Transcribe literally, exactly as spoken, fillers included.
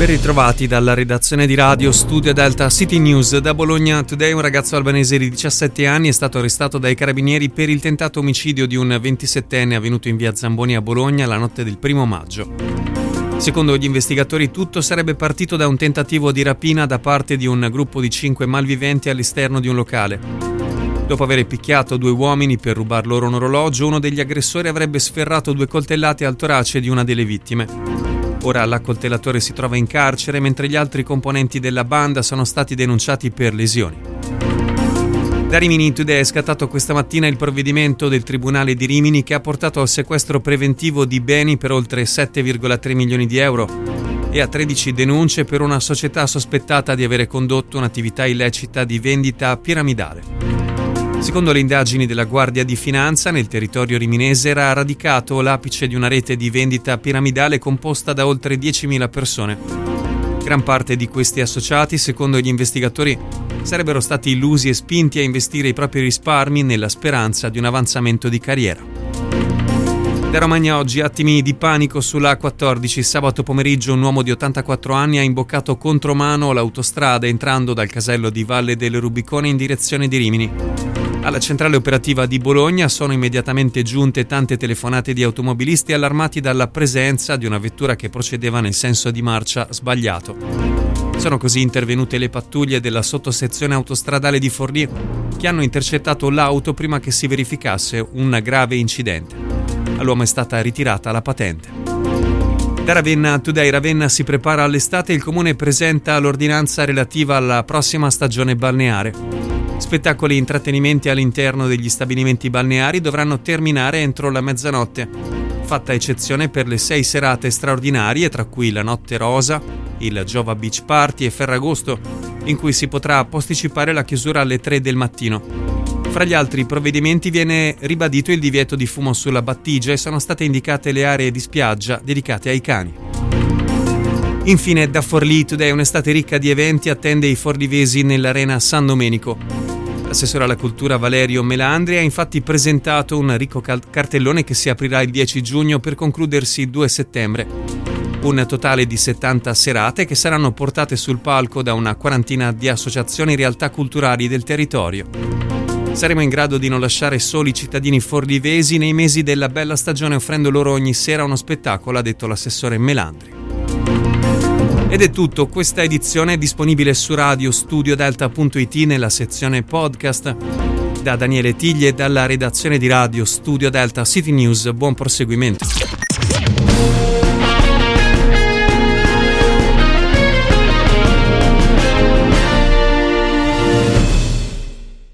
Ben ritrovati dalla redazione di Radio Studio Delta City News. Da Bologna Today un ragazzo albanese di diciassette anni è stato arrestato dai carabinieri per il tentato omicidio di un ventisettenne avvenuto in via Zamboni a Bologna la notte del primo maggio. Secondo gli investigatori tutto sarebbe partito da un tentativo di rapina da parte di un gruppo di cinque malviventi all'esterno di un locale. Dopo aver picchiato due uomini per rubar loro un orologio, uno degli aggressori avrebbe sferrato due coltellate al torace di una delle vittime. Ora l'accoltellatore si trova in carcere, mentre gli altri componenti della banda sono stati denunciati per lesioni. Da Rimini Today è scattato questa mattina il provvedimento del Tribunale di Rimini che ha portato al sequestro preventivo di beni per oltre sette virgola tre milioni di euro e a tredici denunce per una società sospettata di avere condotto un'attività illecita di vendita piramidale. Secondo le indagini della Guardia di Finanza, nel territorio riminese era radicato l'apice di una rete di vendita piramidale composta da oltre diecimila persone. Gran parte di questi associati, secondo gli investigatori, sarebbero stati illusi e spinti a investire i propri risparmi nella speranza di un avanzamento di carriera. Da Romagna oggi attimi di panico sulla A quattordici. Sabato pomeriggio un uomo di ottantaquattro anni ha imboccato contromano l'autostrada entrando dal casello di Valle del Rubicone in direzione di Rimini. Alla centrale operativa di Bologna sono immediatamente giunte tante telefonate di automobilisti allarmati dalla presenza di una vettura che procedeva nel senso di marcia sbagliato. Sono così intervenute le pattuglie della sottosezione autostradale di Forlì che hanno intercettato l'auto prima che si verificasse un grave incidente. All'uomo è stata ritirata la patente. Da Ravenna Today, Ravenna si prepara all'estate e il comune presenta l'ordinanza relativa alla prossima stagione balneare. Spettacoli e intrattenimenti all'interno degli stabilimenti balneari dovranno terminare entro la mezzanotte, fatta eccezione per le sei serate straordinarie, tra cui la Notte Rosa, il Giova Beach Party e Ferragosto, in cui si potrà posticipare la chiusura alle tre del mattino. Fra gli altri provvedimenti viene ribadito il divieto di fumo sulla battigia e sono state indicate le aree di spiaggia dedicate ai cani. Infine, da Forlì Today un'estate ricca di eventi attende i forlivesi nell'Arena San Domenico. L'assessore alla cultura Valerio Melandri ha infatti presentato un ricco cartellone che si aprirà il dieci giugno per concludersi il due settembre. Un totale di settanta serate che saranno portate sul palco da una quarantina di associazioni e realtà culturali del territorio. Saremo in grado di non lasciare soli i cittadini forlivesi nei mesi della bella stagione offrendo loro ogni sera uno spettacolo, ha detto l'assessore Melandri. Ed è tutto, questa edizione è disponibile su radio studio delta punto it nella sezione podcast. Da Daniele Tiglie e dalla redazione di Radio Studio Delta City News, buon proseguimento.